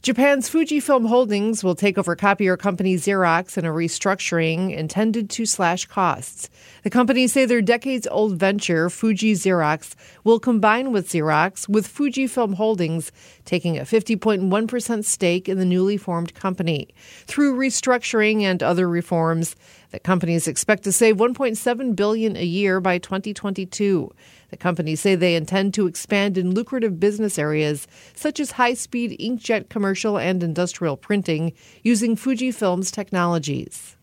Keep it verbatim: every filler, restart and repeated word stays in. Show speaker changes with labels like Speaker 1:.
Speaker 1: Japan's Fujifilm Holdings will take over copier company Xerox in a restructuring intended to slash costs. The companies say their decades-old venture, Fuji Xerox, will combine with Xerox, with Fujifilm Holdings taking a fifty point one percent stake in the newly formed company. Through restructuring and other reforms, the companies expect to save one point seven billion dollars a year by twenty twenty-two. The companies say they intend to expand in lucrative business areas such as high-speed inkjet commercial and industrial printing using Fujifilm's technologies.